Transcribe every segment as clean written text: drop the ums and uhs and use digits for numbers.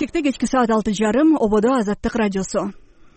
Бишкекте кечки саат 6:30, Ободо Азаттык радиосу.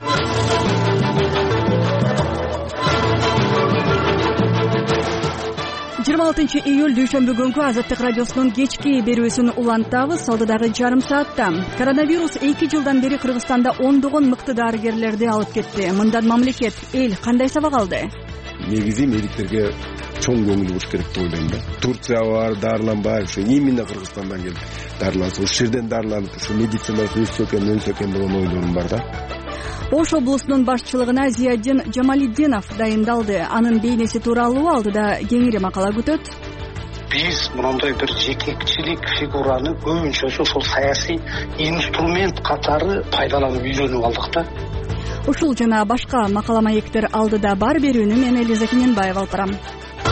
26 июль дүйшөмбү күнгү Азаттык радиосунун кечки берүүсүн улантабыз. Алдыдагы жарым саатта коронавирус 2 жылдан бери Кыргызстанда ондогон мыкты дарыгерлерди алып кетти. Мындан мамлекет, эл кандай сабак алды? Негизи медиктерге чоң көңүл буруш керек деп ойлойм да. Турция бар, дарыланбай, ушу именно Кыргызстандан келип дарыланса, ушул жерден дарыланып, ушу медициналык өссө экен деген ойлорум бар да. Ош облусунун башчылыгына Зиядин Жамалиддинов дайындалды. Анын бейнеси тууралуу алдыда кеңири макала күтөт. Биз мындай бир жетекчилик фигураны көбүнчөсү ушул саясий инструмент катары пайдаланып үйрөнүп алдык да. Ушул жана башка макала маектер алдыда бар. Берүүнү мен Элиза Кененбаева алып барам.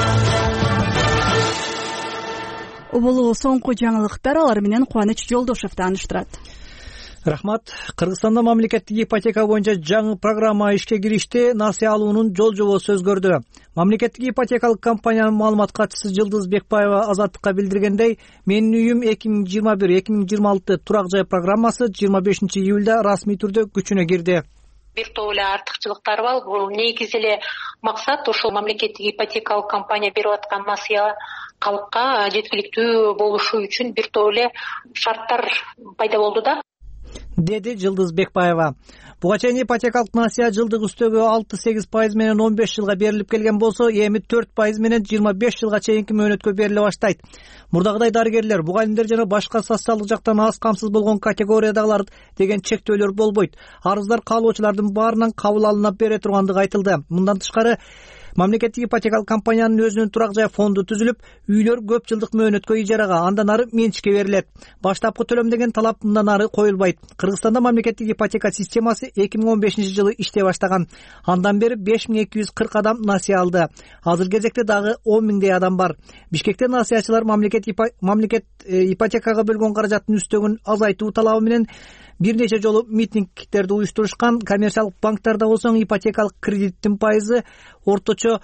Улуу соңку жаңылыктар, алар менен Кубаныч Жолдошев тааныштырат. Рахмат. Кыргызстанда мамлекеттик ипотека боюнча жаңы программа ишке киришти. Насыя алуунун жол жобосу өзгөрдү. Мамлекеттик ипотекалык компаниянын маалымат катчысы Жылдыз Бекбаева Азаттыкка билдиргендей, Менин үйүм 2021-2026 турак жай программасы 25 июлда расмий түрдө күчүнө кирди. Бир топ эле артыкчылыктары бар. Бул негизи эле максат ушул мамлекеттик ипотекалык компания берип аткан насыя калкка жеткиликтүү болушу үчүн бир топ эле шарттар пайда болду да, деди Жылдыз Бекбаева. Буга чейин ипотекалык насыя жылдык үстөгү 6-8% менен 15 жылга берилип келген болсо, эми 4% менен 25 жылга чейинки мөөнөткө бериле баштайт. Мурдагыдай дарыгерлер, бугалимдер жана башка социалдык жактан аз камсыз болгон категориядагылар деген чектөөлөр болбойт. Арыздар каалоочулардын баарынан кабыл алына бере тургандыгы айтылды. Мындан тышкары мамлекеттик ипотекалык компаниянын өзүнүн турак жай фонду түзүлүп, үйлөр көп жылдык мөөнөткө ижарага, андан ары менчикке берилет. Баштапкы төлөм деген талап мындан ары коюлбайт. Кыргызстанда мамлекеттик ипотека системасы 2015 жылы иштей баштаган. Андан бери 5240 адам насыя алды. Азыр кезекте дагы 10 000 адам бар. Бишкекте насыячылар мамлекет ипотекага бөлгөн каражаттын үстөгүн азайтуу талабы менен бир нече жолу митингдерди уюштурушкан. Коммерциялык банктарда болсо ипотекалык кредиттин пайызы орточо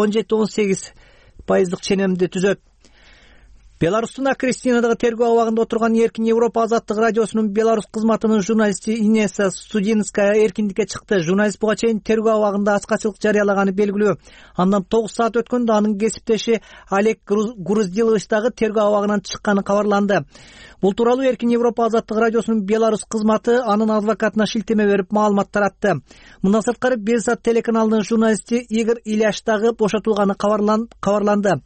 17-18% ченемди түзөт. Беларустун Акристинадагы тергөө абагында отурган Эркин Европа Азаттык радиосунун Беларусь кызматынын журналисти Инесса Студинская эркиндикке чыкты. Журналист буга чейин тергөө абагында ачкачылык жарыялаганы белгилүү. Андан 9 саат өткөндө анын кесиптеши Олег Груздилович дагы тергөө абагынан чыкканы кабарланды. Бул тууралуу Эркин Европа Азаттык радиосунун Беларусь кызматы анын адвокатына шилтеме берип маалымат таратты. Мындан сырткары Белсат телеканалынын журналисти Игорь Иляш дагы бошотулганы кабарланды.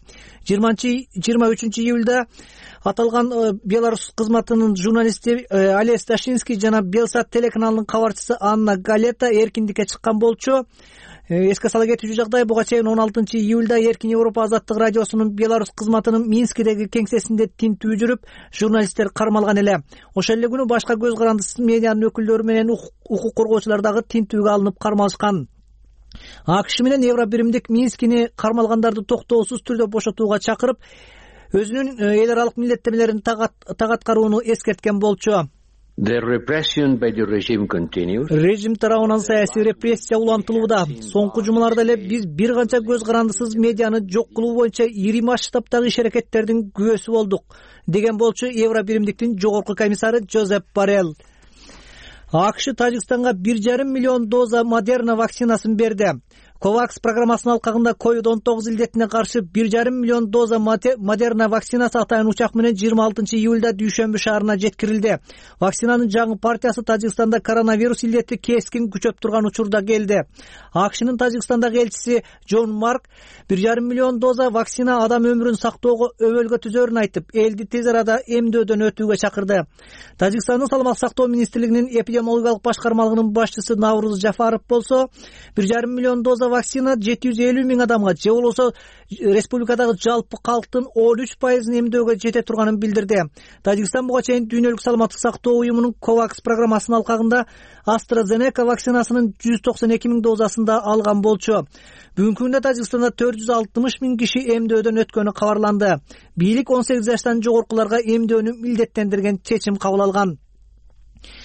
23 июлда аталган Беларусь кызматынын журналисти Олег Сташинский жана Белсат телеканалынын кабарчысы Анна Галета эркиндикке чыккан болчу. Эске сала кетүүчү жагдай, буга чейин 16 июлда Эркин Европа Азаттык радиосунун Беларусь кызматынын Минскидеги кеңсесинде тинтүү жүрүп, журналисттер кармалган эле. Ошол эле күнү башка көз карандысыз медианын өкүлдөрү менен укук коргоочулар дагы тинтүүгө алынып кармалышкан. АКШ менен Евро биримдик Минскини кармалгандарды токтоосуз түрдө бошотууга чакырып, өзүнүн эл аралык милдеттенмелерин так аткарууну эскерткен болчу. The repression by the regime continues. Режим тарабынан саясий репрессия улантылууда. Соңку жумаларда эле биз бир канча көз карандысыз медианы жок кылуу боюнча ири масштабтагы иш-аракеттердин күбөсү болдук, деген болчу Евро биримдиктин жогорку комиссары Жозеп Боррелл. АКШ Тажикстанга 1,5 миллион доза Модерна вакцинасын берди. COVAX программасынын алкагында COVID-19 илдетине каршы 1,5 миллион доза Модерна вакцинасы атайын учак менен 26 июлда Дүйшөмбү шаарына жеткирилди. Вакцинанын жаңы партиясы Тажикстанда коронавирус илдети кескин күчөп турган учурда келди. АКШнын Тажикстандагы элчиси Джон Марк 1,5 миллион доза вакцина адам өмүрүн сактоого өбөлгө түзөрүн айтып, элди тез арада эмдөөдөн өтүүгө чакырды. Тажикстандын саламаттык сактоо министрлигинин эпидемиологиялык башкармалыгынын башчысы Навруз Жафаров болсо, 1,5 миллион доза вакцина 750 000 адамга, же болбосо республикадагы жалпы калктын 13% эмдөөгө жете турганын билдирди. Тажикстан буга чейин дүйнөлүк саламаттык сактоо уюмунун COVAX программасынын алкагында AstraZeneca вакцинасынын 192 000 дозасын да алган болчу. Бүгүнкү күндө Тажикстанда 460 000 киши эмдөөдөн өткөнү кабарланды. Бийлик 18 жаштан жогоркуларга эмдөөнү милдеттендирген чечим кабыл алган.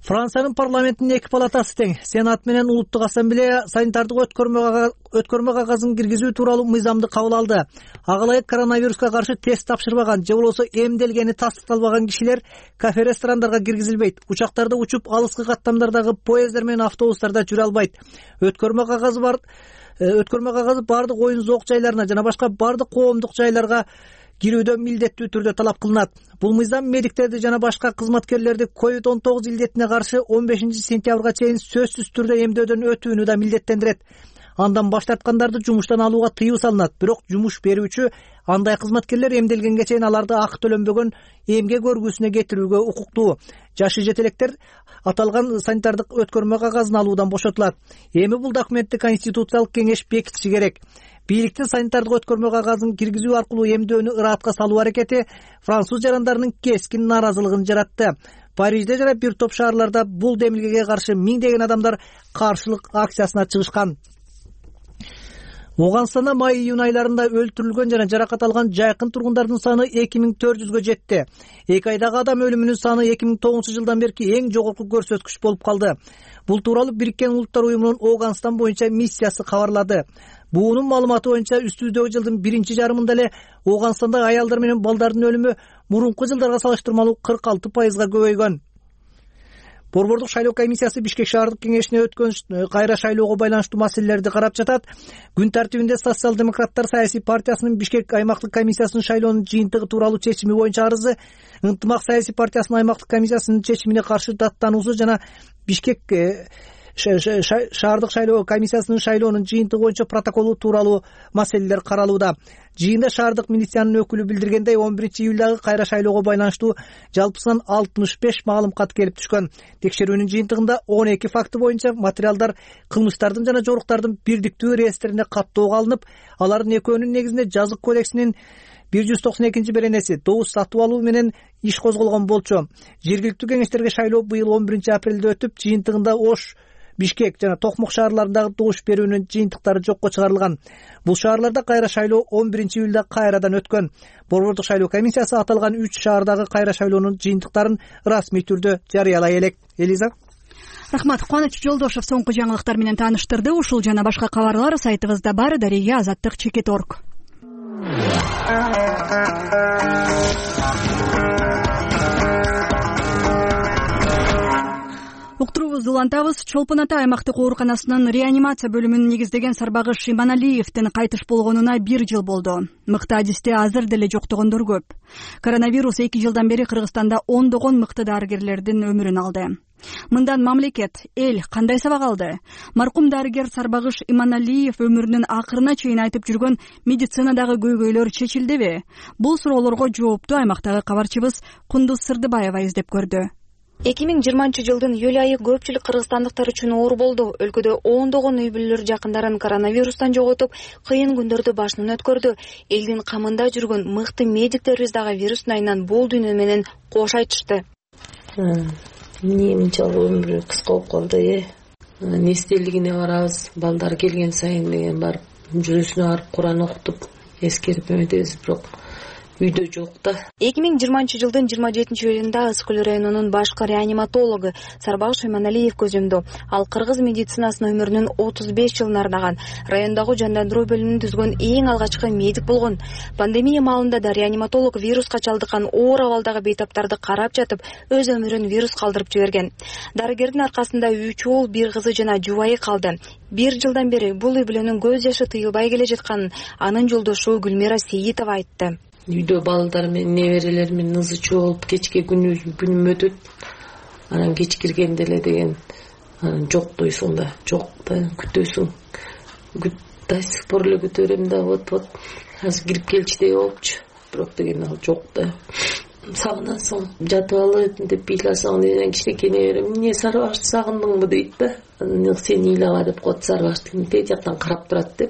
Франциянын парламентинин эки палатасы тең Сенат менен улуттук ассамблея санитардык өткөрмө кагазын киргизүү тууралуу мыйзамды кабыл алды. Ага ылайык коронавируска каршы тест тапшырбаган же болбосо эмделгени тастыкталбаган кишилер кафе ресторандарга киргизилбейт. Учактарда учуп, алыскы каттамдардагы поездар менен автобустарда жүрө албайт. Өткөрмө кагазы бардык оюн зоок жайларына жана башка бардык коомдук жайларга кирүүдө милдеттүү түрдө талап кылынат. Бул мыйзам медиктерди жана башка кызматкерлерди COVID-19 илдетине каршы 15 сентябрга чейин сөзсүз түрдө эмдөөдөн өтүүнү да милдеттендирет. Андан баш тарткандарды жумуштан алууга тыюу салынат. Бирок жумуш берүүчү андай кызматкерлер эмделгенге чейин аларды акы төлөнбөгөн эмгек өргүүсүнө кетирүүгө укуктуу. Жашы жетелектер аталган санитардык өткөрмө кагазын алуудан бошотулат. Эми бул документти Конституциялык кеңеш бекитиши керек. Бийликтин санитардык өткөрмө кагазын киргизүү аркылуу эмдөөнү ыраатка салуу аракети француз жарандарынын кескин нааразылыгын жаратты. Парижде жана бир топ шаарларда бул демилгеге каршы миңдеген адамдар каршылык акциясына чыгышкан. Оганстанда май-июнь айларында өлтүрүлгөн жана жаракат алган жайкын тургундардын саны 2400гө жетти. 2 айдагы адам өлүмүнүн саны 2009 жылдан берки эң жогорку көрсөткүч болуп калды. Бул тууралуу Бириккен Улуттар уюмунун Оганстан боюнча миссиясы кабарлады. Буунун маалыматы боюнча үстүбүздөгү жылдын биринчи жарымында эле Оганстанда аялдар менен балдардын өлүмү мурунку жылдарга салыштырмалуу 46%га көбөйгөн. Борбордук шайлоо комиссиясы Бишкек шаардык кеңешине өткөн кайра шайлоого байланыштуу маселелерди карап жатат. Күн тартибинде Социал-демократтар саясий партиясынын Бишкек аймактык комиссиясынын шайлоонун жыйынтыгы тууралуу чечими боюнча арызы, Ынтымак саясий партиясынын аймактык комиссиясынын чечимине каршы даттануусу жана Бишкек шаардык шайлоо комиссиясынын шайлоонун жыйынтыгы боюнча протоколу тууралуу маселелер каралууда. Жыйында шаардык милициянын өкүлү билдиргендей 11-июлдагы кайра шайлоого байланыштуу жалпысынан 65 маалым кат келип түшкөн. Текшерүүнүн жыйынтыгында 12 факты боюнча материалдар кылмыштардын жана жоруктардын бирдиктүү реестрине каттоого алынып, алардын экөөнүн негизинде жазык кодексинин 192 беренеси добуш сатып алуу менен иш козголгон болчу. Жергиликтүү кеңештерге шайлоо быйыл 11 апрелде өтүп, жыйынтыгында Ош, Бишкек жана Токмок шаарларындагы добуш берүүнүн жыйынтыктары жокко чыгарылган. Бул шаарларда кайра шайлоо 11-июлда кайрадан өткөн. Борбордук шайлоо комиссиясы аталган 3 шаардагы кайра шайлоонун жыйынтыктарын расмий түрдө жарыялай элек. Элиза. Рахмат. Кубаныч Жолдошов соңку жаңылыктар менен тааныштырды. Ушул жана башка кабарлар сайтыбызда бар. Дария-Азаттык-Чекет.org. Уктуруубузду улантабыз. Чолпон Ата аймактык ооруканасынын реанимация бөлүмүн негиздеген Сарбагыш Иманалиевдин кайтыш болгонуна 1 жыл болду. Мыкты адисте азыр деле жоктогондор көп. Коронавирус 2 жылдан бери Кыргызстанда ондогон мыкты дарыгерлердин өмүрүн алды. Мындан мамлекет, эл кандай сабак алды? Маркум дарыгер Сарбагыш Иманалиев өмүрүнүн акырына чейин айтып жүргөн медицинадагы көйгөйлөр чечилдиби? Бул суроолорго жоопту аймактагы кабарчыбыз Кундуз Сырдыбаева издеп көрдү. 2020 жылдын июль айы көпчүлүк кыргызстандыктар үчүн оор болду. Өлкөдө ондогон үй бүлөлөр жакындарын коронавирустан жоготуп, кыйын күндөрдү башынан өткөрдү. Элдин камында жүргөн мыкты медиктерибиз дагы вирустун айынан бул дүйнө менен кош айтышты. Менимче өмүрү кыска болуп калды. Нестелигине барабыз, балдар келген сайын деген барып, жүрүсүнө барып Куран окутуп, эскерип эметебиз, бирок үйдө жок да. 2020 жылдын 27-июлунда Ысык-Көл районунун башкы реаниматологу Сарбагыш Иманалиев көз йумду. Ал кыргыз медицинасынын өмүрүнүн 35 жылын арнаган, райондогу жандандыруу бөлүмүн түзгөн эң алгачкы медик болгон. Пандемия маалында да реаниматолог вируска чалдыккан оор абалдагы бейтаптарды карап жатып, өз өмүрүн вирус калдырып жиберген. Дарыгердин аркасында 3 уул, 1 кызы жана жубайы калды. 1 жылдан бери бул үй бүлөнүн көз жашы тыйылбай келе жатканын анын жолдошу Гүлмира Сейитова айтты. Үйдө балдар менен неберелер менен ызы чуу болуп, кечке күнүм өтөт. Анан кеч киргенде эле деген жоктойсуң да, күтөсүң. До сих пор эле күтөрөм да, вот азыр кирип келчидей болупчу. Бирок деген ал жок да. Сагынасың, жатып алып деп ыйласаң деген кичинекей неберем, эмне Сарбагышты сагындыңбы дейт да. Сен ыйлаба деп коет Сарбагышты, тээ жактан карап турат депчи.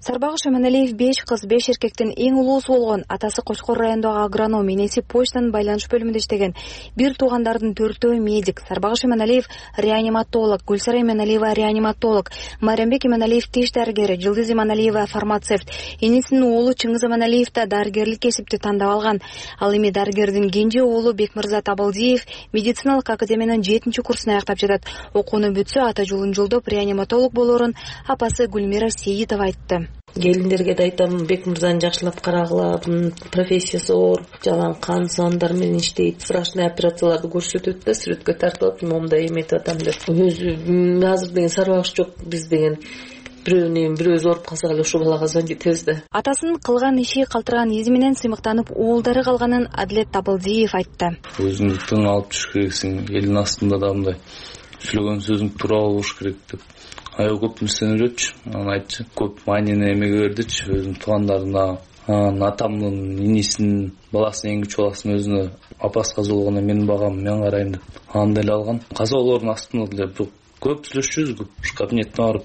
Сарбагыш Эманалиев 5 кыз 5 эркектин эң улуусу болгон. Атасы Кочкор райондогу агроном, энеси почтанын байланыш бөлүмүндө иштеген. Бир туугандардын 4-өө медик. Сарбагыш Эманалиев реаниматолог, Гүлсара Эманалиева реаниматолог, Мариямбек Эманалиев тиш дарыгери, Жылдыз Эманалиева фармацевт. Энесинин уулу Чыңгыз Эманалиев да дарыгерлик кесипти тандап алган. Ал эми дарыгердин кенже уулу Бекмырза Табалдиев медициналык академиянын 7-курсун аяктап жатат. Окууну бүтсө ата жолун жолдоп реаниматолог болорун апасы Гүлмира Сейитова айтты. Келиндерге да айтам, Бекмырзаны жакшылап карагыла, бунун профессиясы оор, жалаң кан сандар менен иштейт, страшный операцияларды көрсөтөт да, сүрөткө тартылып, момундай эметип атам деп. Өзү азыр деген сарбагыш жок, биз деген бирөө ооруп калса эле ушул балага звонить этебиз да. Атасынын кылган иши калтырган изи менен сыймыктанып уулдары калганын Адилет Табалдиев айтты. Өзүңдү тың алып жүрүш керексиң, элдин астында да мындай сүйлөгөн сөзүң туура болуш керек деп. Аял көп нерсени үйрөтчү, аны айтчы. Көп маанини эмеге бердичи, өзүнүн туугандарына, атамдын, инисинин, баласынын эң күчү баласынын өзүнө апасы каза болгондо менин багам, мен карайм деп. Аны деле алган. Казалоордун астында деле көп сүйлөшчүбүз, ушу кабинетине барып.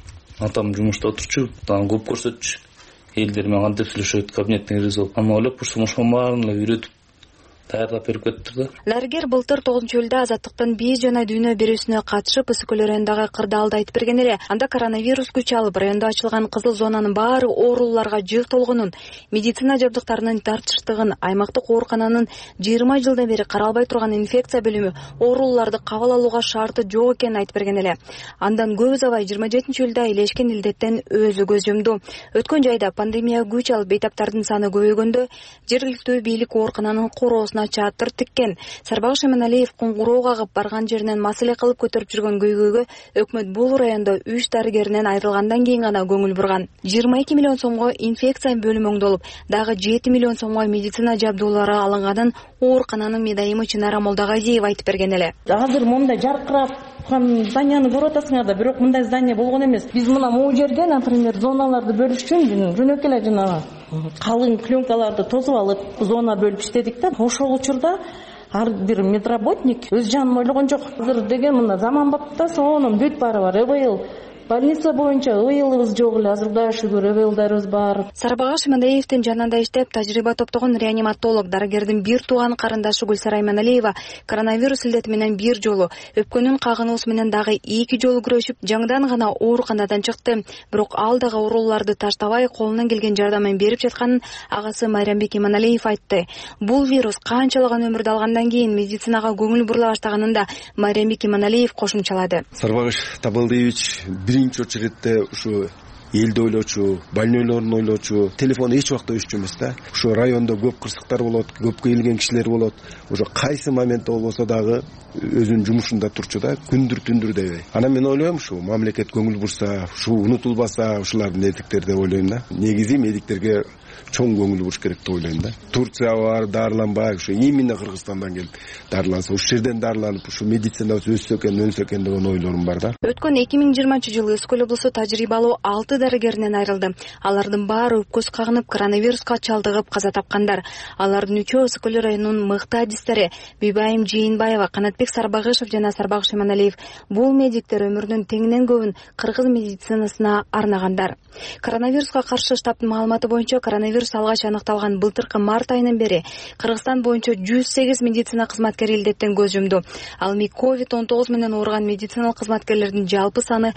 Атам жумушта отурчу, аны көп көрсөтчү. Элдер менен кантип сүйлөшөт, кабинеттин киргизип, аны ойлоп ушул баарын эле үйрөтүп даярдап берип кеттир да. Дарыгер былтыр 9-июлда Азаттыктын бийи жана дүйнө берүүсүнө катышып, Ысыкөл районундагы кырдаалды айтып берген эле. Анда коронавирус күч алып, райондо ачылган кызыл зонанын баары оорулууларга жык толгонун, медицина жабдыктарынын тартыштыгын, аймактык оорукананын 20 жылдан бери каралбай турган инфекция бөлүмү оорулууларды кабыл алууга шарты жок экенин айтып берген эле. Андан көп uzabay 27-июлда илешкен илдеттен өзү көз жумду. Өткөн жайда пандемия күч алып, бейтаптардын саны көбөйгөндө жергиликтүү бийлик оорукананын короосуна чатыр тиккен. Сарбагыш Эманалиев куңгуроо кагып барган жеринен маселе кылып көтөрүп жүргөн көйгөйгө өкмөт бул райондо 3 дарыгеринен айрылгандан кийин гана көңүл бурган. 22 миллион сомго инфекция бөлүмү оңдолуп, дагы 7 миллион сомго медицина жабдуулары алынганын оорукананын медайымы Чынара Молдагазиева айтып берген эле. Азыр мондай жаркырап зданияны көрүп атасыңар да, бирок мындай здание болгон эмес. Биз мына могу жерге, например, зоналарды бөлүш үчүн жөнөкөй эле жанагы калың пленкаларды тосуп алып, зона бөлүп иштедик да. Ошол учурда ар бир медработник өз жанын ойлогон жок. Азыр деген мына заман бап да, сонун бүт баары бар. ЭВЛ больница боюнча ЭВЛыбыз жок эле, азыр Кудай шүгүр ЭВЛдарыбыз бар. Сарбагыш Эманалиевдин жанында иштеп, тажрыйба топтогон реаниматолог, дарыгердин бир тууган карындашы Гүлсара Эманалиева коронавирус илдети менен бир жолу, өпкөнүн кагынуусу менен дагы 2 жолу күрөшүп, жаңыдан гана ооруканадан чыкты. Бирок ал дагы ооруларды таштабай, колунан келген жардамын берип жатканын агасы Мариямбек Эманалиев айтты. Бул вирус канчалаган өмүрдү алгандан кийин медицинага көңүл бурула баштаганын да Мариямбек Эманалиев кошумчалады. Сарбагыш Табалдиевич биринчи очередте ушу элди ойлочу, больнойлорун ойлочу, телефон эч убакта өччү эмес да. Ушу райондо көп кырсыктар болот, көп келген кишилер болот. Ошо кайсы моментте болбосо дагы өзүнүн жумушунда турчу да, күндүр түндүр дебей. Анан мен ойлойм, ушу мамлекет көңүл бурса, ушу унутулбаса, ушулардын этиктери деп ойлойм да. Негизи медиктерге чоң көңүл буруш керек деп ойлойм да. Турция бар, дарыланбай, ушу именно Кыргызстандан келип дарыланса, ушул жерден дарыланып, ушу медицинабыз өссө экен деген ойлорум бар да. Өткөн 2020-жылы Ысыкөл облусу тажрыйбалуу 6 дарыгеринен айрылды. Алардын баары өпкөсү кагынып, коронавируска чалдыгып каза тапкандар. Алардын 3-өө Ысыкөл районунун мыкты адистери Бибайым Жээнбаева, Канатбек Сарбагышев жана Сарбагыш Эманалиев. Бул медиктер өмүрүнүн теңинен көбүн кыргыз медицинасына арнагандар. Коронавируска каршы штабтын маалыматы боюнча, коронавирус алгач аныкталган былтыркы март айынан бери Кыргызстан боюнча 108 медицина кызматкери илдеттен көз жумду. Ал эми COVID-19 менен ооруган медициналык кызматкерлердин жалпы саны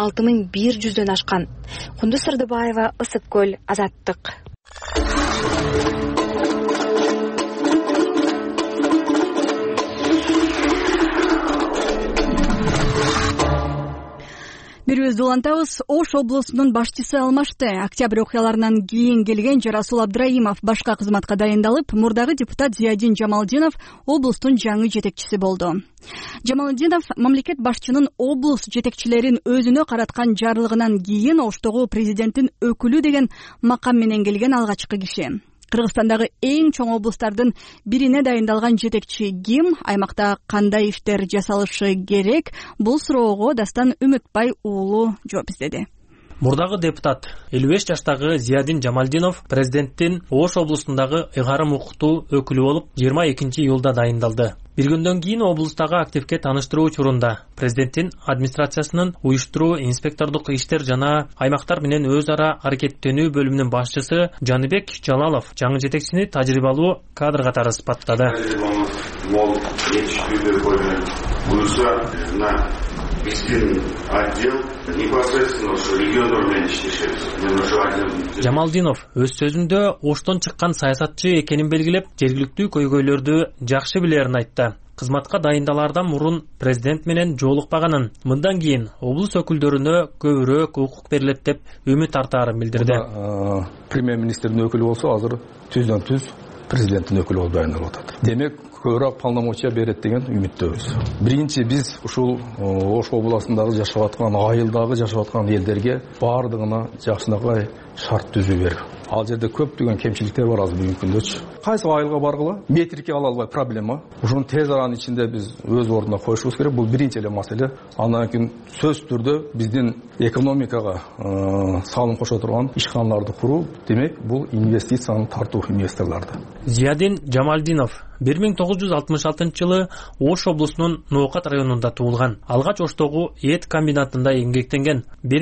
6100дөн ашкан. Кундуз Сырдыбаева, Ысыкөл, Азаттык. Бирөөбүздү улантабыз. Ош облусунун башчысы алмашты. Октябрь окуяларынан кийин келген Жарасул Абдраимов башка кызматка дайындалып, мурдагы депутат Зиядин Жамалдинов облустун жаңы жетекчиси болду. Жамалдинов мамлекет башчынын облус жетекчилерин өзүнө караткан жарлыгынан кийин Оштогу президенттин өкүлү деген макам менен келген алгачкы киши. Кыргызстандагы эң чоң облустардын бирине дайындалган жетекчи ким, аймакта кандай иштер жасалышы керек? Бул суроого Дастан Үмүтбай уулу жооп издеди. Мурдагы депутат 55 жаштагы Зиядин Жамалдинов президенттин Ош облусундагы ыйгарым укуктуу өкүлү болуп 22-июлда дайындалды. Бир күндөн кийин облустагы активге тааныштыруу учурунда президенттин администрациясынын уюштуруу, инспектордук иштер жана аймактар менен өз ара аракеттенүү бөлүмүнүн башчысы Жаныбек Жалалов жаңы жетекчини тажрыйбалуу кадр катары сыпаттады. Биздин отдел непосредственно региондармен иштешет. Жамалдинов өз сөзүндө Оштон чыккан саясатчы экенин белгилеп, жергиликтүү көйгөйлөрдү жакшы билерин айтты. Кызматка дайындалаардан мурун президент менен жолукпаганын, мындан кийин облус өкүлдөрүнө көбүрөөк укук берилет деп үмүт артаарын билдирди. Премьер-министрдин өкүлү болсо азыр түздөн-түз президенттин өкүлү болуп дайындалып атат. Демек, көбүрөөк полномочия берет деген үмүттөбүз. Биринчи биз ушул Ош областындагы жашап аткан, айылдагы жашап аткан элдерге бардыгына жакшынакай шарт түзүү берип. Ал жерде көптөгөн кемчиликтер бар азыр бүгүнкү күндө. Кайсы айылга баргыла, метрикке ала албай проблема. Ушуну тез аранын ичинде биз өз ордуна коюшубуз керек. Бул биринчи эле маселе. Андан кийин сөзсүз түрдө биздин экономикага салым кошо турган ишканаларды куруу, демек бул инвестицияны тартуу инвесторларды. Зиядин Жамалдинов 1966-жылы Ош облусунун Ноокат районунда туулган. Алгач Оштогу эт комбинатында эмгектенген.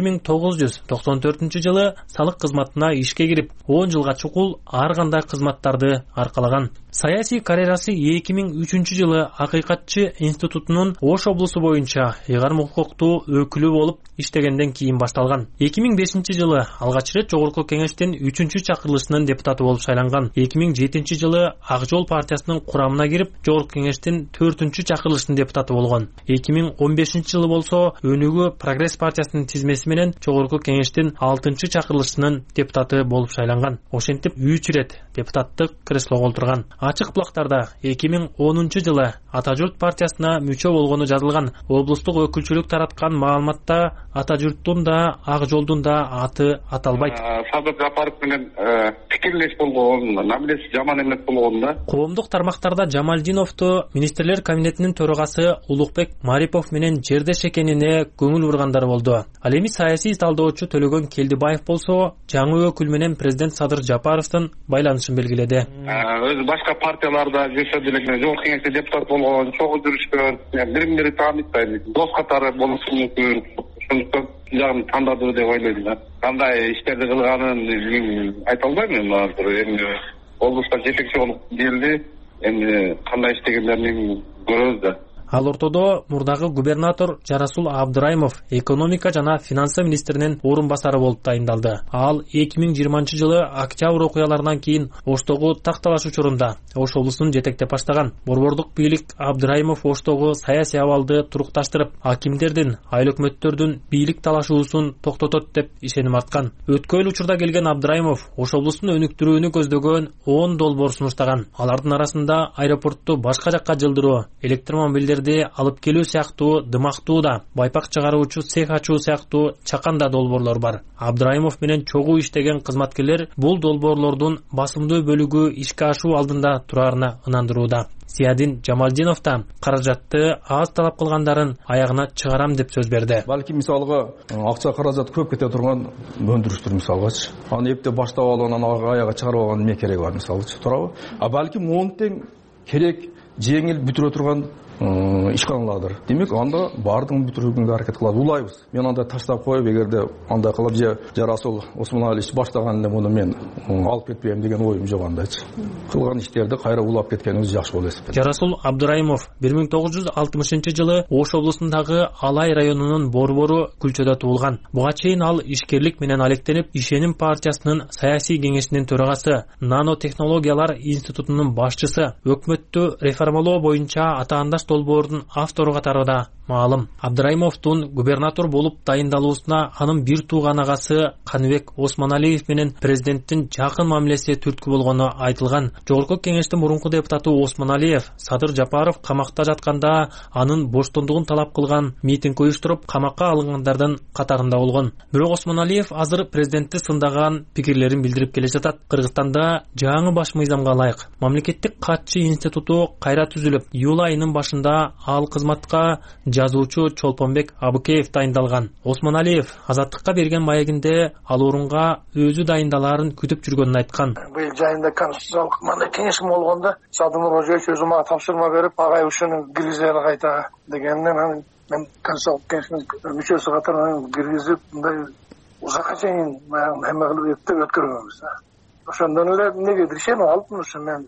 1994-жылы салык кызматына ишке кирип, 10 жылга чукул ар кандай кызматтарды аркалаган. Саясий карьерасы 2003-жылы Акыйкатчы институтунун Ош облусу боюнча ыйгарым укуктуу өкүлү болуп иштегенден кийин башталган. 2005-жылы алгач ирет Жогорку кеңештин 3-чакырылышынын депутаты болуп шайланган. 2007-жылы Ак Жол партиясынын курамына кирип, Жогорку кеңештин 4-чакырылышынын депутаты болгон. 2015-жылы болсо Өнүгүү Прогресс партиясынын тизмеси менен Жогорку кеңештин 6-чакырылышынын депутаты болуп шайланган. Ошентип 3 ирет депутаттык креслого олтурган. Ачык булактарда 2010-жылы Ата Журт партиясына мүчө болгону жазылган. Облустук өкүлчүлүк тараткан маалыматта Ата Журттун да Ак Жолдун да аты аталбайт. Садыр Жапаров менен пикирлеш болгон, намилеси жаман эмес болгонда. Коомдук тармактарда Жамалдиновду министрлер кабинетинин төрагасы Улукбек Марипов менен жердеш экенине көңүл бургандар болду. Ал эми саясий талдоочу Төлөгөн Келдибаев болсо жаңы өкүл менен президент Садыр Жапаровдун байланышын белгиледи. Өзү башка партияларда жүрсө деле Жогорку кеңеште депутат болгон, чогуу жүрүшкөн, бири-бири таанытпайт. Дос катары болушу мүмкүн. Ошондуктан жагын тандады деп ойлойм. Кандай иштерди кылганын айта албайм азыр. Эми облуска жетекчи болуп келди. Эми кандай иштегендерин көрөбүз да. Ал ортодо мурдагы губернатор Жарасул Абдыраймов экономика жана финансы министринин орун басары болуп дайындалды. Ал 2020-жылы октябрь окуяларынан кийин Оштогу такталаш учурунда Ош облусун жетектеп баштаган. Борбордук бийлик Абдыраймов Оштогу саясий абалды турукташтырып, акимдердин, айыл өкмөттөрдүн бийлик талашуусун токтотот деп ишеним арткан. Өткөн учурда келген Абдыраймов Ош облусун өнүктүрүүнү көздөгөн 10 долбоор сунуштаган. Алардын арасында аэропортту башка жакка жылдыруу, электромобилдерди алып келүү сыяктуу дымактуу да, байпак чыгаруучу цех ачуу сыяктуу чаканда долбоорлор бар. Абдыраймов менен чогуу иштеген кызматкерлер бул долбоорлордун басымдуу бөлүгү ишке ашуу алдында тураарына ынандырууда. Зиядин Жамалдинов да каражатты аз талап кылгандарын аягына чыгарам деп сөз берди. Балки мисалга акча каражат көп кете турган өндүрүштөр мисалгачы. Аны эптеп баштап алып анан аяга чыгарып алган эмне кереги бар мисалгачы, туурабы? Балки монтең керек жеңил бүтүрө турган ишканалардыр. Демек, анда бардығын бүтүрүүгө аракет кылабыз. Улайбыз. Мен анда таштап коюп, эгерде андай кылып же Жарасул Осмоналиевич баштаган эле муну мен алып кетпейм деген оюм жок андачы. Кылган иштерди кайра улап кеткенибиз жакшы болот эсептейм. Жарасул Абдыраймов 1960-жылы Ош облусундагы Алай районунун Борбору Күлчөдө туулган. Буга чейин ал ишкерлик менен алектенип, Ишеним партиясынын саясий кеңешинин төрагасы, Нанотехнологиялар институтунун башчысы, өкмөттү реформалоо боюнча атаандаш долбоордун автору катарында маалым. Абдыраймовдун губернатор болуп дайындалуусуна анын бир тууган агасы Каныбек Осмоналиев менен президенттин жакын мамилеси түрткү болгону айтылган. Жогорку кеңештин мурунку депутаты Осмоналиев Садыр Жапаров камакта жатканда анын боштондугун талап кылган митинг уюштуруп, камакка алынгандардын катарында болгон. Бирок Осмоналиев азыр президентти сындаган пикирлерин билдирип келе жатат. Кыргызстанда жаңы баш мыйзамга ылайык мамлекеттик катчы институту кайра түзүлүп, июль айынын башында ал кызматка жазуучу Чолпонбек Абыкеев дайындалган. Осмоналиев Азаттыкка берген маегинде ал орунга өзү дайындалаарын күтүп жүргөнүн айткан. Быйыл жайында конституциялык мындай кеңешим болгондо Садыр Нурожоевич өзү мага тапшырма берип, агай ушуну киргизели кайта дегенде мен конституциялык кеңештин мүчөсү катары киргизип, мындай узакка чейин эме кылып өткөргөнбүз. Ошондон эле негедир ишенип алыптын, ушу мен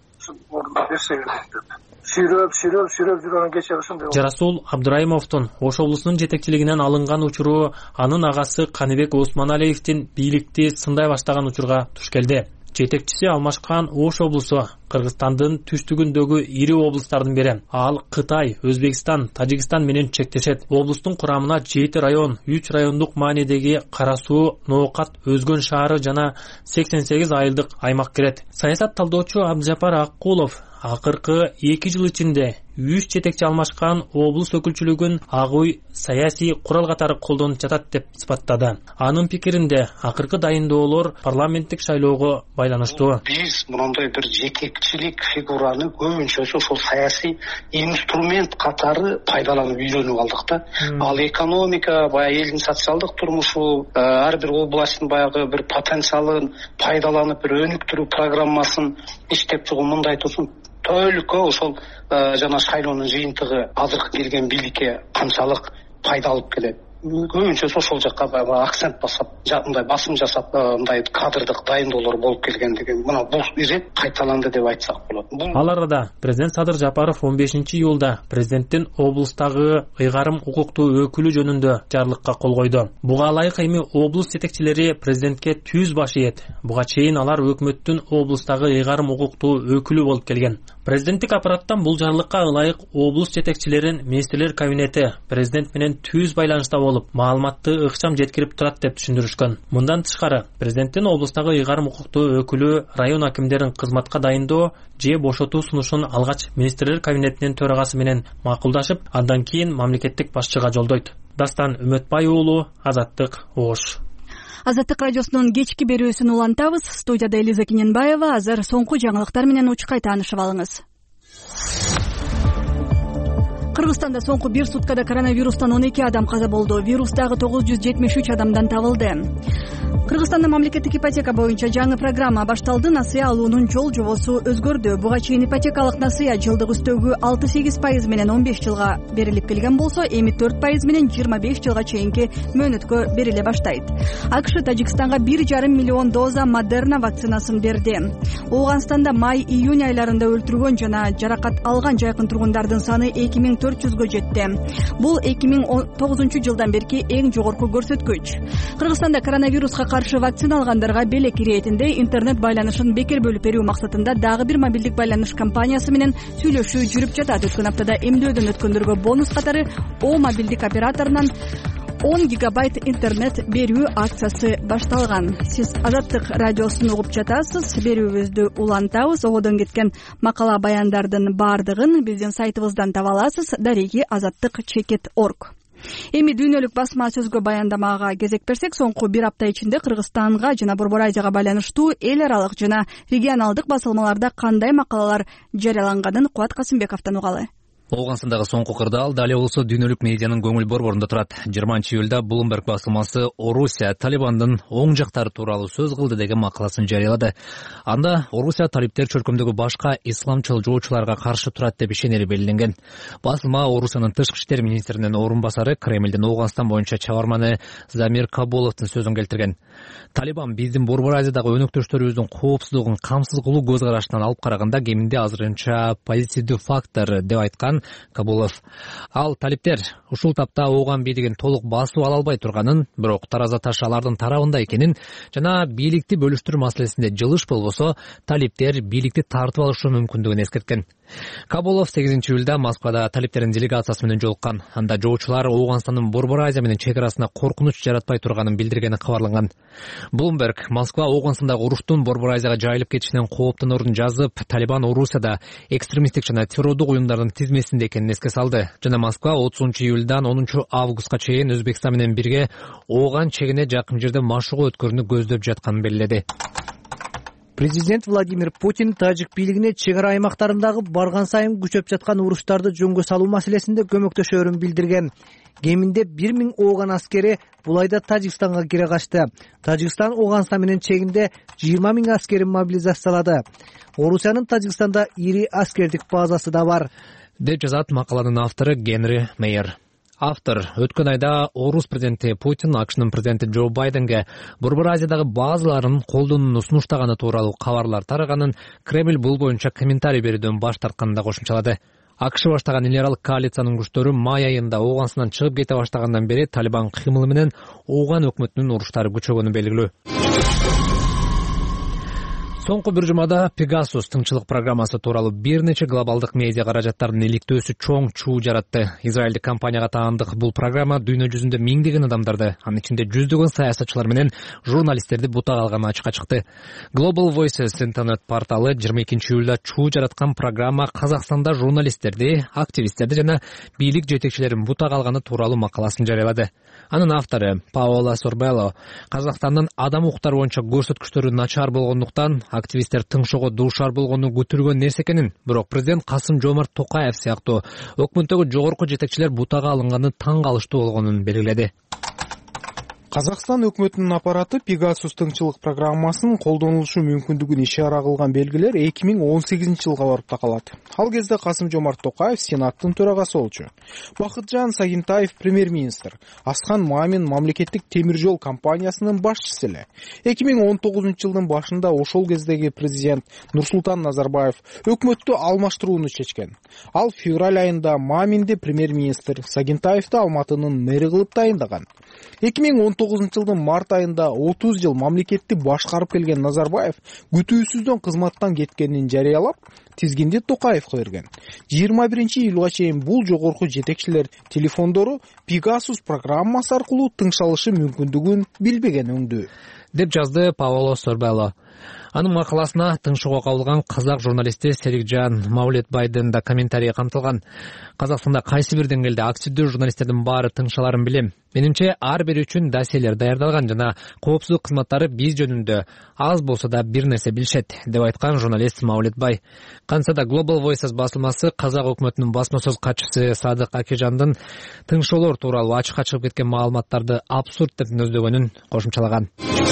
орунда берсе керек деп. Сүрөп жүргөн кече ошондой. Жарасул Абдураймовдун Ош облусунун жетекчилигинен алынган учуру анын агасы Каныбек Осмоналиевдин бийликти сындай баштаган учурга туш келди. Жетекчиси алмашкан Ош облусу Кыргызстандын түштүгүндөгү ири облустардын бири. Ал Кытай, Өзбекстан, Тажикстан менен чектешет. Облустун курамына 7 район, 3 райондук маанидеги Кара Суу, Ноокат, Өзгөн шаары жана 88 айылдык аймак кирет. Саясат талдоочу Абдыжапар Аккулов акыркы 2 жыл ичинде 3 жетекчи алмашкан облус өкүлчүлүгүн агуй саясий курал катары колдонуп жатат деп сыпаттады. Анын пикиринде акыркы дайындоолор парламенттик шайлоого байланыштуу. Биз мындай бир жетекчилик фигураны көбүнчө ошол саясий инструмент катары пайдаланып үйрөнүп алдык да. Ал экономика, баягы элдин социалдык турмушу, ар бир областтын баягы бир потенциалын пайдаланып, бир өнүктүрүү программасын иштеп чыгуу мындай турсун. Только ошол жана шайлоонун жыйынтыгы азыркы келген бийликке канчалык пайда алып келет. Көбүнчө ошол жакка акцент басып, мындай басым жасап, мындай кадрдык дайындоолор болуп келген деген. Мына бул ирет кайталанды деп айтсак болот. Ал арада президент Садыр Жапаров 15-июлда президенттин облустагы ыйгарым укуктуу өкүлү жөнүндө жарлыкка кол койду. Буга ылайык эми облус жетекчилери президентке түз баш ийет. Буга чейин алар өкмөттүн облустагы ыйгарым укуктуу өкүлү болуп келген. Президенттик аппараттан бул жарлыкка ылайык облус жетекчилерин министрлер кабинети президент менен түз байланышта болуп, маалыматты ыкчам жеткирип турат деп түшүндүрүшкөн. Мындан тышкары, президенттин облустагы ыйгарым укуктуу өкүлү район акимдерин кызматка дайындоо же бошотуу сунушун алгач министрлер кабинетинин төрагасы менен макулдашып, андан кийин мамлекеттик башчыга жолдойт. Дастан Үмөтбай уулу, Азаттык, Ош. Азаттык радиосунун кечки берүүсүн улантабыз. Студияда Элиза Кененбаева. Азыр соңку жаңылыктар менен учкай таанышып алыңыз. Кыргызстанда соңку бир суткада коронавирустан 12 адам каза болду. Вирустагы 973 адамдан табылды. Кыргызстанда мамлекеттик ипотека боюнча жаңы программа башталды. Насыя алуунун жол жобосу өзгөрдү. Буга чейин ипотекалык насыя жылдык үстөгү 6-8% менен 15 жылга берилип келген болсо, эми 4% менен 25 жылга чейинки мөөнөткө бериле баштайт. АКШ Тажикстанга 1,5 миллион доза Модерна вакцинасын берди. Ооганстанда май-июнь айларында өлтүргөн жана жаракат алган жайкын тургундардын саны 2400гө жетти. Бул 2009 жылдан берки эң жогорку көрсөткүч. Кыргызстанда коронавируска каршы вакцина алгандарга белек иретинде интернет байланышын бекер бөлүп берүү максатында дагы бир мобилдик байланыш компаниясы менен сүйлөшүү жүрүп жатат. Өткөн аптада эмдөөдөн өткөндөргө бонус катары О мобилдик операторунан 10 гигабайт интернет берүү акциясы башталган. Сиз Азаттык радиосун угуп жатасыз. Берүүбүздү улантабыз. Оодон кеткен макала баяндардын бардыгын биздин сайтыбыздан таба аласыз. Дареги azattik.org. Эми дүйнөлүк басма сөзгө баяндамага кезек берсек, соңку бир апта ичинде Кыргызстанга жана Борбор Азияга байланыштуу эл аралык жана регионалдык басылмаларда кандай макалалар жарыяланганын Кубат Касымбековдон угалы. Ооганстандагы соңку кырдаал дали болсо дүйнөлүк медианын көңүл борборунда турат. 20-июлда Bloomberg басылмасы Орусия Талибандын оң жактары тууралуу сөз кылды деген макаласын жарыялады. Анда Орусия талиптер чөлкөмдөгү башка исламчыл жоочуларга каршы турат деп ишенери белгиленген. Басылма Орусиянын тышкы иштер министринин орун басары Кремлдин Ооганстан боюнча чыгарманы Замир Кабуловдун сөзүн келтирген. Талибан биздин Борбор Азиядагы өнөктөштөрүбүздүн коопсуздугун камсыз кылуу көз карашынан алып караганда кеминде азырынча позитивдүү фактор деп айткан Кабулов. Ал талиптер ушул тапта Ооган бийлигин толук басып ала албай турганын, бирок тараза таш алардын тарабында экенин жана бийликти бөлүштүрүү маселесинде жылыш болбосо талиптер бийликти тартып алышы мүмкүндүгүн эскерткен. Кабулов 8-июлда Москвада талиптердин делегациясы менен жолуккан. Анда жоочулар Ооганстандын Борбор Азия менен чек арасына коркунуч жаратпай турганын билдиргени кабарланган. Bloomberg Москва Ооганстандагы уруштун Борбор Азияга жайылып кетишинен кооптонорун жазып, Талибан Орусияда экстремисттик жана террордук уюмдардын тизмесинде экенин эске салды. Жана Москва 30-июлдан 10-августка чейин Өзбекстан менен бирге Ооган чегине жакын жерде машыгуу өткөрүүнү көздөп жатканын белгиледи. Президент Владимир Путин тажик бийлигине чек ара аймактарындагы барган сайын күчөп жаткан уруштарды жөнгө салуу маселесинде көмөктөшөрүн билдирген. Кеминде 1000 ооган аскери бул айда Тажикстанга кире качты. Тажикстан Ооганстан менен чегинде 20 000 аскерин мобилизациялады. Орусиянын Тажикстанда ири аскердик базасы да бар, деп жазат макаланын автору Генри Мейер. Автор өткөн айда Орус президенти Путин АКШнын президенти Джо Байденге Борбор Азиядагы базаларын колдонууну сунуштаганы тууралуу кабарлар тараганын, Кремль бул боюнча комментарий берүүдөн баш тартканын да кошумчалады. АКШ баштаган элитаралык коалициянын күчтөрү май айында Ооганстандан чыгып кете баштагандан бери Талибан кыймылы менен Ооган өкмөтүнүн уруштары күчөгөнү белгилүү. Соңку бир жумада Pegasus тыңчылык программасы тууралуу бир нече глобалдык медиа каражаттардын иликтөөсү чоң чуу жаратты. Израилдик компанияга таандык бул программа дүйнө жүзүндө миңдеген адамдарды, анын ичинде жүздөгөн саясатчылар менен журналисттерди бутак алганы ачыкка чыкты. Global Voices интернет порталы 22-июлда чуу жараткан программа Казакстанда журналисттерди, активисттерди жана бийлик жетекчилерин бутак алганы тууралуу макаласын жарыялады. Анын автору Паоло Сорбелло Казакстандын адам укуктары боюнча көрсөткүчтөрү начар болгондуктан активисттер тыңшоого дуушар болгону күтүлгөн нерсе экенин, бирок президент Касым-Жомарт Токаев сыяктуу өкмөттөгү жогорку жетекчилер бутага алынганы таң калыштуу болгонун белгиледи. Казакстан өкмөтүнүн аппараты Pegasus тыңчылык программасынын колдонулушу мүмкүндүгүн ишара кылган белгилер 2018-жылга барып такалат. Ал кезде Касым-Жомарт Токаев Сенаттын төрагасы болчу. Бакытжан Сагинтаев премьер-министр, Асхан Мамин мамлекеттик темир жол компаниясынын башчысы эле. 2019-жылдын башында ошол кездеги президент Нурсултан Назарбаев өкмөттү алмаштырууну чечкен. Ал февраль айында Маминди премьер-министр, Сагинтаевди Алматынын мэри кылып дайындаган. 2019-жылдын март айында 30 жыл мамлекетти башкарып келген Назарбаев күтүүсүздөн кызматтан кеткенин жарыялап, тизгинди Токаевга берген. 21-июлга чейин бул жогорку жетекчилер телефондору Pegasus программасы аркылуу тыңшалышы мүмкүндүгүн билбеген өңдү, деп жазды Паоло Сорбелло. Анын макаласына тыңшоого кабылган казак журналисти Серикжан Маулетбайдын да комментарийи камтылган. Казакстанда кайсы бир деңгээлде активдүү журналисттердин баары тыңшаларын билем. Менимче ар бири үчүн досьелер даярдалган жана коопсуздук кызматтары биз жөнүндө аз болсо да бир нерсе билишет, деп айткан журналист Маулетбай. Кантса да Global Voices басылмасы казак өкмөтүнүн басма сөз катчысы Садык Акижандын тыңшоолор тууралуу ачыкка чыгып кеткен маалыматтарды абсурд деп нөздөгөнүн кошумчалаган.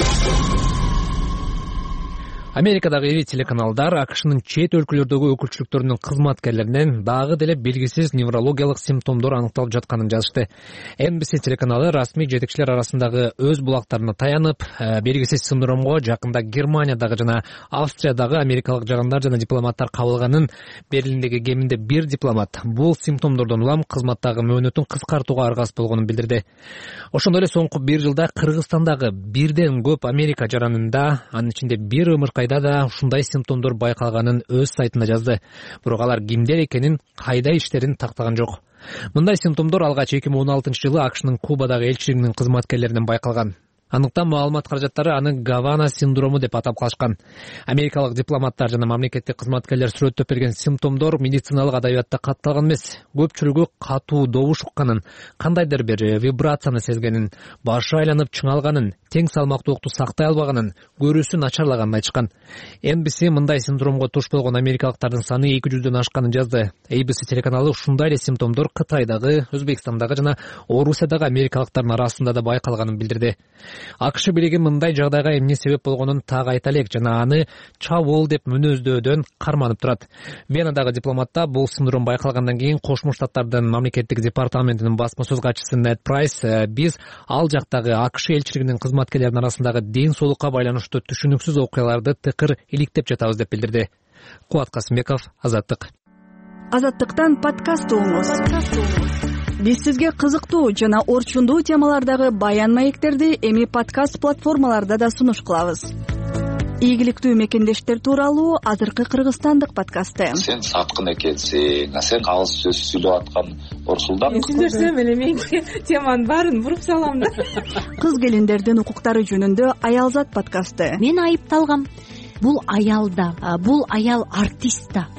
Америкадагы ири телеканалдар АКШнын чет өлкөлөрдөгү өкүлчүлүктөрүнүн кызматкерлеринен дагы деле белгисиз неврологиялык симптомдор аныкталып жатканын жазышты. NBC телеканалы расмий жетекчилер арасындагы өз булактарына таянып, белгисиз синдромго жакында Германиядагы жана Австриядагы америкалык жагандар жана дипломаттар кабылганын, Берлиндеги кеминде бир дипломат бул симптомдордон улам кызматтагы мөөнөтүн кыскартууга аргасыз болгонун билдирди. Ошондой эле соңку бир жылда Кыргызстандагы бирден көп Америка жаранында, анын ичинде бир ымыркайда да ушундай симптомдор байкалганын өз сайтында жазды. Бирок алар кимдер экенин, кайда иштерин тактаган жок. Мындай симптомдор алгач 2016-жылы АКШнын Кубадагы элчилигинин кызматкерлеринен байкалган. Андыктан маалымат каражаттары аны Гавана синдрому деп атап калышкан. Америкалык дипломаттар жана мамлекеттик кызматкерлер сүрөттөп берген симптомдор медициналык адабиятта катталган эмес. Көпчүлүгү катуу добуш укканын, кандайдыр бир вибрацияны сезгенин, башы айланып чыңалганын, тең салмактуулукту сактай албаганын, көрүүсү начарлаганын айтышкан. NBC мындай синдромго туш болгон америкалыктардын саны 200дөн ашканын жазды. ABC телеканалы ушундай эле симптомдор Кытайдагы, Өзбекстандагы жана Орусиядагы америкалыктардын арасында да байкалганын билдирди. АКШ бийлиги мындай жагдайга эмне себеп болгонун так айта элек жана аны чабуул деп мүнөздөдөн карманып турат. Венадагы дипломатта бул синдром байкалгандан кийин Кошмо Штаттардын мамлекеттик департаментинин басма сөз катчысы Нед Прайс биз ал жактагы АКШ элчилигинин кызматкерлеринин арасындагы ден соолукка байланыштуу түшүнүксүз окуяларды тыкыр иликтеп жатабыз деп билдирди. Кубат Касымбеков, Азаттык. Азаттыктан подкаст угуңуз. Биз сизге кызыктуу жана орчундуу темалардагы баян маектерди эми подкаст платформаларда да сунуш кылабыз. Ийгиликтүү мекендештер тууралуу азыркы кыргызстандык подкасты. Сен саткын экенсиң, сен алыс сөз сүйлөп аткан Орсулдан. Сүйлөсөм эле мен теманын баарын буруп салам да. Кыз келиндердин укуктары жөнүндө Аялзат подкасты. Мен айыпталгам. Бул аял да, бул аял артист да.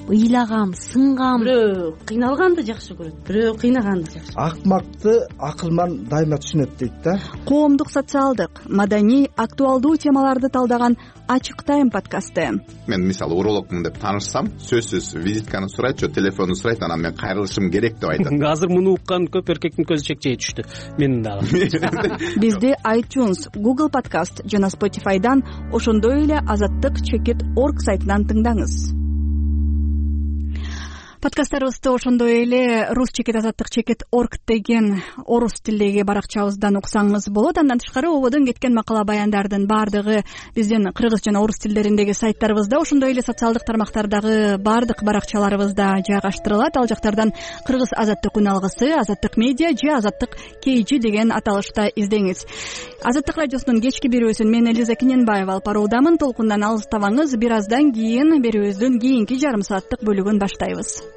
ыйлаган сынган бирөө кыйналганды жакшы көрөт, бирөө кыйнаганды жакшы. Акмакты акылман дайыма түшүнөт дейт да. Коомдук, социалдык, маданий, актуалдуу темаларды талдаган Ачык Тайм подкасты. Мен мисалы урологмун деп таанышсам, сөзсүз визитканы сурайт, же телефонду сурайт, анан мен кайрылышым керек деп айтат. Азыр муну уккан көп эркектин көзү чекчей түштү. Менин дагы. Бизди iTunes, Google Podcast жана Spotify'дан, ошондой эле azattik.org сайтынан тыңдаңыз. Подкасттарыбызды ошондой эле rus-azattik.org деген орус тилдеги баракчабыздан уксаңыз болот. Андан тышкары ободон кеткен макала баяндардын баардыгы биздин кыргыз жана орус тилдериндеги сайттарыбызда, ошондой эле социалдык тармактардагы баардык баракчаларыбызда жайгаштырылат. Ал жактардан Кыргыз Азаттык үн алгысы, Азаттык медиа же Азаттык KG деген аталышта издеңиз. Азаттык радиосунун кечки берүүсүн мен Элиза Кененбаева алып баруудамын. Толкундан алыстабаңыз. Бир аздан кийин берүүбүздүн кийинки жарым сааттык бөлүгүн баштайбыз.